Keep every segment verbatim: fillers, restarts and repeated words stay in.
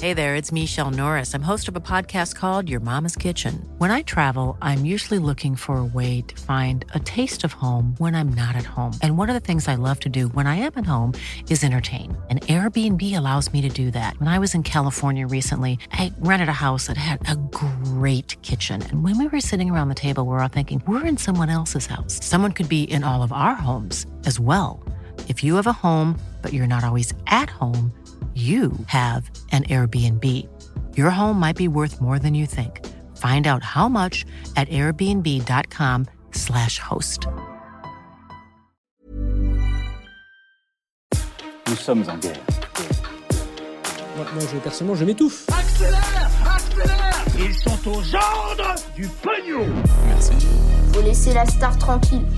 Hey there, it's Michelle Norris. I'm host of a podcast called Your Mama's Kitchen. When I travel, I'm usually looking for a way to find a taste of home when I'm not at home. And one of the things I love to do when I am at home is entertain. And Airbnb allows me to do that. When I was in California recently, I rented a house that had a great kitchen. And when we were sitting around the table, we were all thinking, we're in someone else's house. Someone could be in all of our homes as well. If you have a home, but you're not always at home, you have an Airbnb. Your home might be worth more than you think. Find out how much at airbnb.com slash host. Nous sommes en guerre. Moi, moi je, personnellement, je m'étouffe. Accélère, accélère. Ils sont aux ordres du pognon. Merci. Faut laisser la star tranquille.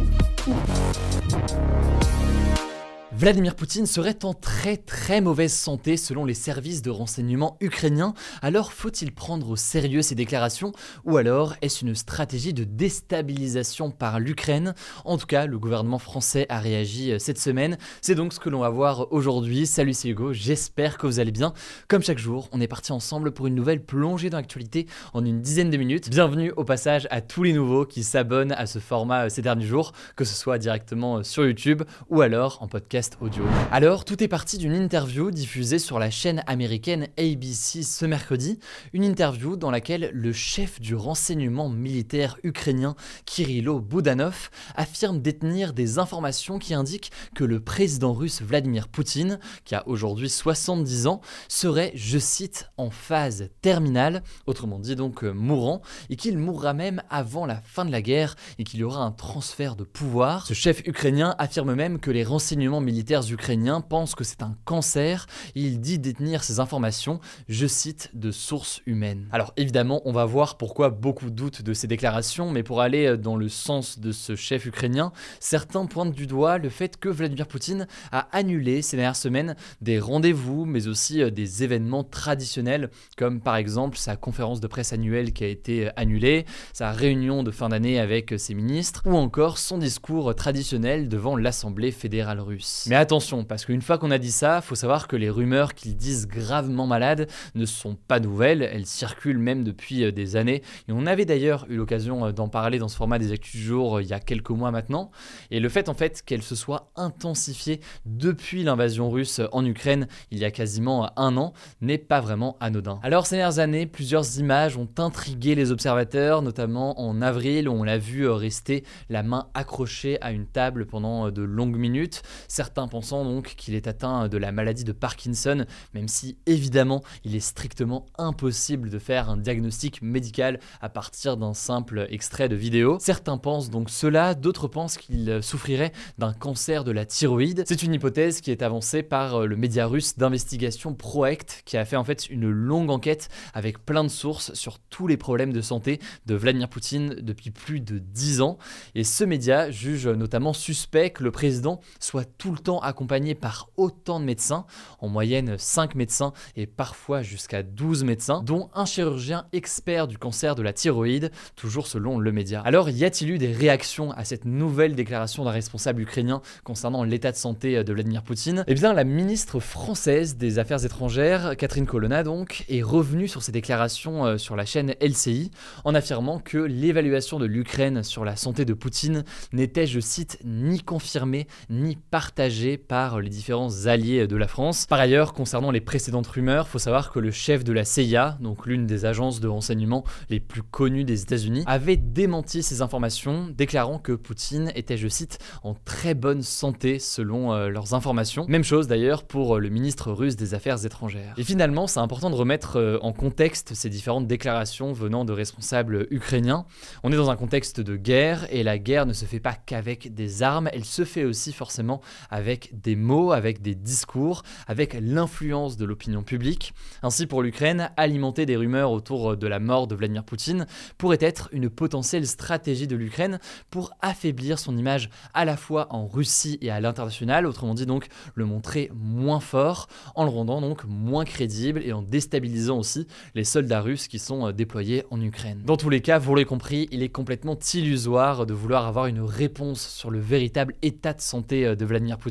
Vladimir Poutine serait en très très mauvaise santé selon les services de renseignement ukrainiens. Alors faut-il prendre au sérieux ces déclarations ou alors est-ce une stratégie de déstabilisation par l'Ukraine? En tout cas, le gouvernement français a réagi cette semaine. C'est donc ce que l'on va voir aujourd'hui. Salut, c'est Hugo, j'espère que vous allez bien. Comme chaque jour, on est parti ensemble pour une nouvelle plongée dans l'actualité en une dizaine de minutes. Bienvenue au passage à tous les nouveaux qui s'abonnent à ce format ces derniers jours, que ce soit directement sur YouTube ou alors en podcast audio. Alors, tout est parti d'une interview diffusée sur la chaîne américaine A B C ce mercredi, une interview dans laquelle le chef du renseignement militaire ukrainien Kirilo Boudanov affirme détenir des informations qui indiquent que le président russe Vladimir Poutine, qui a aujourd'hui soixante-dix ans, serait, je cite, en phase terminale, autrement dit donc euh, mourant, et qu'il mourra même avant la fin de la guerre et qu'il y aura un transfert de pouvoir. Ce chef ukrainien affirme même que les renseignements militaires militaires ukrainiens pensent que c'est un cancer et il dit détenir ces informations, je cite, de sources humaines. Alors évidemment, on va voir pourquoi beaucoup doutent de ces déclarations, mais pour aller dans le sens de ce chef ukrainien, certains pointent du doigt le fait que Vladimir Poutine a annulé ces dernières semaines des rendez-vous, mais aussi des événements traditionnels, comme par exemple sa conférence de presse annuelle qui a été annulée, sa réunion de fin d'année avec ses ministres, ou encore son discours traditionnel devant l'Assemblée fédérale russe. Mais attention, parce qu'une fois qu'on a dit ça, faut savoir que les rumeurs qu'ils disent gravement malade ne sont pas nouvelles, elles circulent même depuis des années, et on avait d'ailleurs eu l'occasion d'en parler dans ce format des Actus du jour il y a quelques mois maintenant, et le fait en fait qu'elles se soient intensifiées depuis l'invasion russe en Ukraine il y a quasiment un an n'est pas vraiment anodin. Alors ces dernières années, plusieurs images ont intrigué les observateurs, notamment en avril où on l'a vu rester la main accrochée à une table pendant de longues minutes. Certains pensant donc qu'il est atteint de la maladie de Parkinson, même si évidemment il est strictement impossible de faire un diagnostic médical à partir d'un simple extrait de vidéo. Certains pensent donc cela, d'autres pensent qu'il souffrirait d'un cancer de la thyroïde. C'est une hypothèse qui est avancée par le média russe d'investigation Proact, qui a fait en fait une longue enquête avec plein de sources sur tous les problèmes de santé de Vladimir Poutine depuis plus de dix ans. Et ce média juge notamment suspect que le président soit tout le temps accompagné par autant de médecins, en moyenne cinq médecins et parfois jusqu'à douze médecins, dont un chirurgien expert du cancer de la thyroïde, toujours selon le média. Alors, y a-t-il eu des réactions à cette nouvelle déclaration d'un responsable ukrainien concernant l'état de santé de Vladimir Poutine? Eh bien, la ministre française des Affaires étrangères, Catherine Colonna donc, est revenue sur ces déclarations sur la chaîne L C I, en affirmant que l'évaluation de l'Ukraine sur la santé de Poutine n'était, je cite, ni confirmée ni partagée par les différents alliés de la France. Par ailleurs, concernant les précédentes rumeurs, il faut savoir que le chef de la C I A, donc l'une des agences de renseignement les plus connues des États-Unis, avait démenti ces informations, déclarant que Poutine était, je cite, en très bonne santé selon euh, leurs informations. Même chose d'ailleurs pour le ministre russe des Affaires étrangères. Et finalement, c'est important de remettre euh, en contexte ces différentes déclarations venant de responsables ukrainiens. On est dans un contexte de guerre et la guerre ne se fait pas qu'avec des armes, elle se fait aussi forcément avec des mots, avec des discours, avec l'influence de l'opinion publique. Ainsi, pour l'Ukraine, alimenter des rumeurs autour de la mort de Vladimir Poutine pourrait être une potentielle stratégie de l'Ukraine pour affaiblir son image à la fois en Russie et à l'international, autrement dit donc le montrer moins fort, en le rendant donc moins crédible et en déstabilisant aussi les soldats russes qui sont déployés en Ukraine. Dans tous les cas, vous l'aurez compris, il est complètement illusoire de vouloir avoir une réponse sur le véritable état de santé de Vladimir Poutine.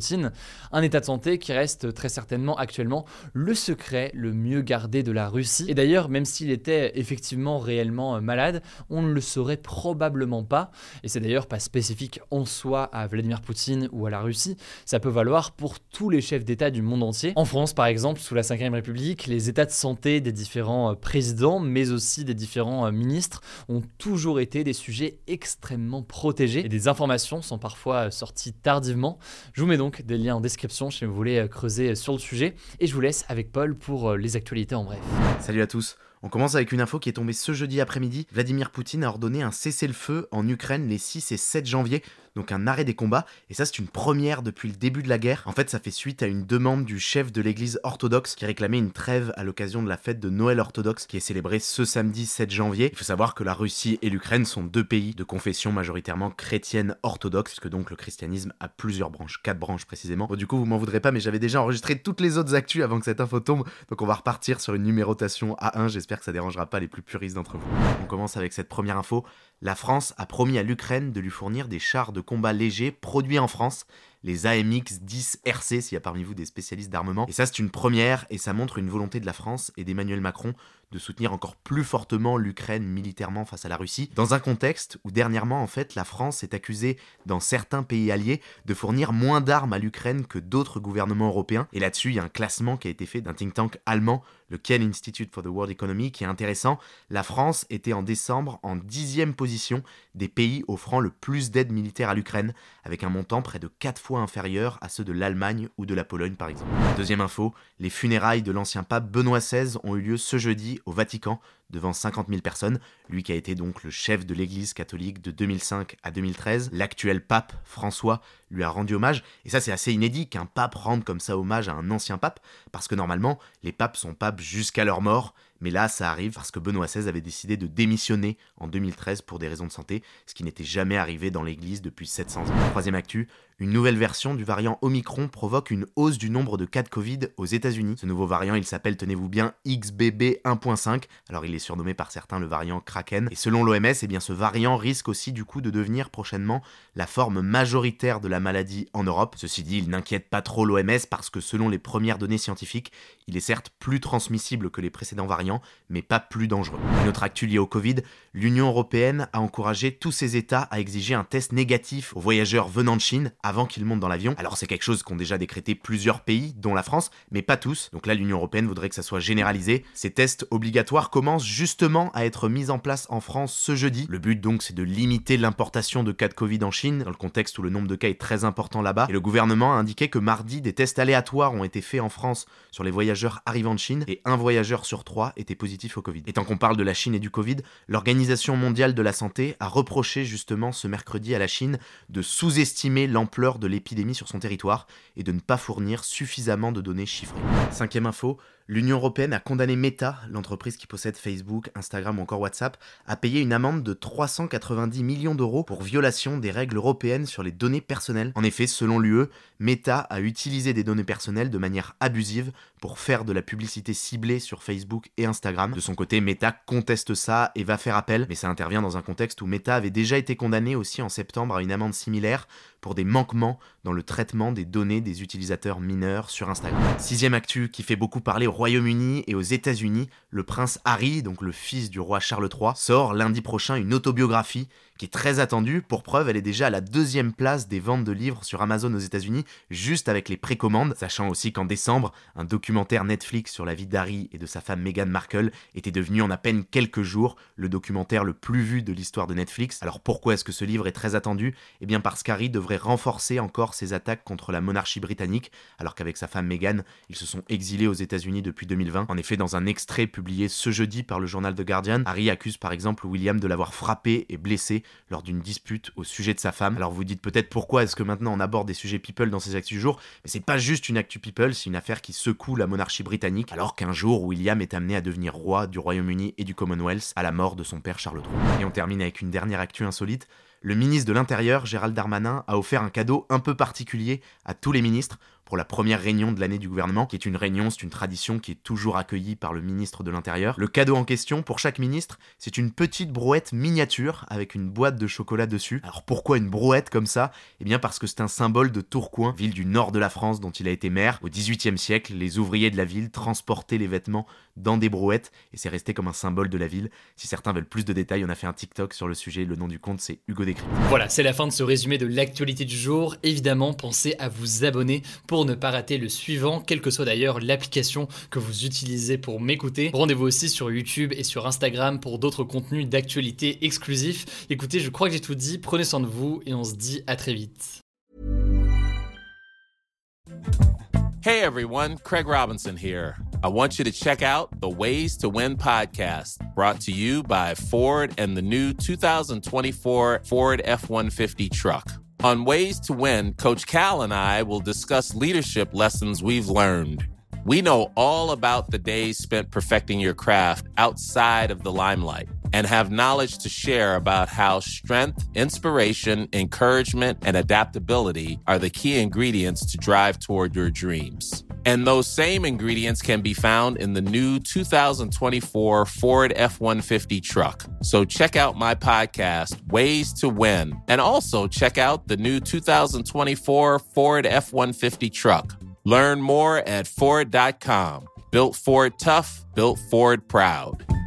Poutine, un état de santé qui reste très certainement actuellement le secret le mieux gardé de la Russie. Et d'ailleurs, même s'il était effectivement réellement malade, on ne le saurait probablement pas, et c'est d'ailleurs pas spécifique en soi à Vladimir Poutine ou à la Russie, ça peut valoir pour tous les chefs d'État du monde entier. En France par exemple, sous la cinquième République, les états de santé des différents présidents, mais aussi des différents ministres, ont toujours été des sujets extrêmement protégés, et des informations sont parfois sorties tardivement. Je vous mets donc des liens en description si vous voulez creuser sur le sujet, et je vous laisse avec Paul pour les actualités en bref. Salut à tous. On commence avec une info qui est tombée ce jeudi après-midi. Vladimir Poutine a ordonné un cessez-le-feu en Ukraine les six et sept janvier, donc un arrêt des combats, et ça c'est une première depuis le début de la guerre. En fait, ça fait suite à une demande du chef de l'église orthodoxe qui réclamait une trêve à l'occasion de la fête de Noël orthodoxe qui est célébrée ce samedi sept janvier. Il faut savoir que la Russie et l'Ukraine sont deux pays de confession majoritairement chrétienne orthodoxe, puisque donc le christianisme a plusieurs branches, quatre branches précisément. Bon, du coup, vous m'en voudrez pas, mais j'avais déjà enregistré toutes les autres actus avant que cette info tombe, donc on va repartir sur une numérotation à un, j'espère que ça dérangera pas les plus puristes d'entre vous. On commence avec cette première info. La France a promis à l'Ukraine de lui fournir des chars de combat légers produits en France, les A M X dix R C, s'il y a parmi vous des spécialistes d'armement. Et ça, c'est une première, et ça montre une volonté de la France et d'Emmanuel Macron de soutenir encore plus fortement l'Ukraine militairement face à la Russie, dans un contexte où dernièrement, en fait, la France est accusée, dans certains pays alliés, de fournir moins d'armes à l'Ukraine que d'autres gouvernements européens. Et là-dessus, il y a un classement qui a été fait d'un think tank allemand, le Kiel Institute for the World Economy, qui est intéressant. La France était en décembre en dixième position des pays offrant le plus d'aide militaire à l'Ukraine, avec un montant près de quatre fois inférieur à ceux de l'Allemagne ou de la Pologne par exemple. Deuxième info, les funérailles de l'ancien pape Benoît seize ont eu lieu ce jeudi au Vatican, devant cinquante mille personnes, lui qui a été donc le chef de l'église catholique de deux mille cinq à deux mille treize. L'actuel pape, François, lui a rendu hommage, et ça c'est assez inédit qu'un pape rende comme ça hommage à un ancien pape, parce que normalement, les papes sont papes jusqu'à leur mort, mais là ça arrive parce que Benoît seize avait décidé de démissionner en deux mille treize pour des raisons de santé, ce qui n'était jamais arrivé dans l'église depuis sept cents ans. Troisième actu, une nouvelle version du variant Omicron provoque une hausse du nombre de cas de Covid aux États-Unis. Ce nouveau variant, il s'appelle, tenez-vous bien, X B B un point cinq, alors il est surnommé par certains le variant Kraken, et selon l'O M S, eh bien, ce variant risque aussi du coup de devenir prochainement la forme majoritaire de la maladie en Europe. Ceci dit, il n'inquiète pas trop l'O M S parce que selon les premières données scientifiques, il est certes plus transmissible que les précédents variants, mais pas plus dangereux. Une autre actu liée au Covid, l'Union européenne a encouragé tous ses États à exiger un test négatif aux voyageurs venant de Chine avant qu'ils montent dans l'avion. Alors c'est quelque chose qu'ont déjà décrété plusieurs pays, dont la France, mais pas tous. Donc là, l'Union européenne voudrait que ça soit généralisé. Ces tests obligatoires commencent justement à être mis en place en France ce jeudi. Le but donc, c'est de limiter l'importation de cas de Covid en Chine, dans le contexte où le nombre de cas est très important là-bas. Et le gouvernement a indiqué que mardi, des tests aléatoires ont été faits en France sur les voyageurs arrivant de Chine, et un voyageur sur trois était positif au Covid. Et tant qu'on parle de la Chine et du Covid, l'Organisation mondiale de la santé a reproché justement ce mercredi à la Chine de sous-estimer l'ampleur de l'épidémie sur son territoire et de ne pas fournir suffisamment de données chiffrées. Cinquième info, l'Union européenne a condamné Meta, l'entreprise qui possède Facebook, Instagram ou encore WhatsApp, à payer une amende de trois cent quatre-vingt-dix millions d'euros pour violation des règles européennes sur les données personnelles. En effet, selon l'U E, Meta a utilisé des données personnelles de manière abusive pour faire de la publicité ciblée sur Facebook et Instagram. De son côté, Meta conteste ça et va faire appel, mais ça intervient dans un contexte où Meta avait déjà été condamné aussi en septembre à une amende similaire pour des manquements dans le traitement des données des utilisateurs mineurs sur Instagram. Sixième actu qui fait beaucoup parler au Royaume-Uni et aux États-Unis, le prince Harry, donc le fils du roi Charles trois, sort lundi prochain une autobiographie qui est très attendue. Pour preuve, elle est déjà à la deuxième place des ventes de livres sur Amazon aux États-Unis, juste avec les précommandes, sachant aussi qu'en décembre, un documentaire Netflix sur la vie d'Harry et de sa femme Meghan Markle était devenu en à peine quelques jours le documentaire le plus vu de l'histoire de Netflix. Alors pourquoi est-ce que ce livre est très attendu ? Eh bien parce qu'Harry devrait renforcer encore ses attaques contre la monarchie britannique, alors qu'avec sa femme Meghan, ils se sont exilés aux États-Unis depuis deux mille vingt. En effet, dans un extrait publié ce jeudi par le journal The Guardian, Harry accuse par exemple William de l'avoir frappé et blessé lors d'une dispute au sujet de sa femme. Alors vous dites peut-être pourquoi est-ce que maintenant on aborde des sujets people dans ces actus du jour, mais c'est pas juste une actu people, c'est une affaire qui secoue la monarchie britannique, alors qu'un jour William est amené à devenir roi du Royaume-Uni et du Commonwealth à la mort de son père Charles trois. Et on termine avec une dernière actu insolite. Le ministre de l'Intérieur, Gérald Darmanin, a offert un cadeau un peu particulier à tous les ministres. pour la première réunion de l'année du gouvernement, qui est une réunion, c'est une tradition qui est toujours accueillie par le ministre de l'Intérieur. Le cadeau en question, pour chaque ministre, c'est une petite brouette miniature avec une boîte de chocolat dessus. Alors pourquoi une brouette comme ça ? Eh bien parce que c'est un symbole de Tourcoing, ville du nord de la France dont il a été maire. Au dix-huitième siècle, les ouvriers de la ville transportaient les vêtements dans des brouettes et c'est resté comme un symbole de la ville. Si certains veulent plus de détails, on a fait un TikTok sur le sujet, le nom du compte c'est Hugo Décrypte. Voilà, c'est la fin de ce résumé de l'actualité du jour. Évidemment, pensez à vous abonner pour ne pas rater le suivant, quelle que soit d'ailleurs l'application que vous utilisez pour m'écouter. Rendez-vous aussi sur YouTube et sur Instagram pour d'autres contenus d'actualité exclusifs. Écoutez, je crois que j'ai tout dit, prenez soin de vous et on se dit à très vite. Hey everyone, Craig Robinson here. I want you to check out the Ways to Win podcast, brought to you by Ford and the new two thousand twenty-four Ford F one fifty truck. On Ways to Win, Coach Cal and I will discuss leadership lessons we've learned. We know all about the days spent perfecting your craft outside of the limelight and have knowledge to share about how strength, inspiration, encouragement, and adaptability are the key ingredients to drive toward your dreams. And those same ingredients can be found in the new two thousand twenty-four Ford F one fifty truck. So check out my podcast, Ways to Win, and also check out the new two thousand twenty-four Ford F one fifty truck. Learn more at Ford dot com. Built Ford tough, built Ford proud.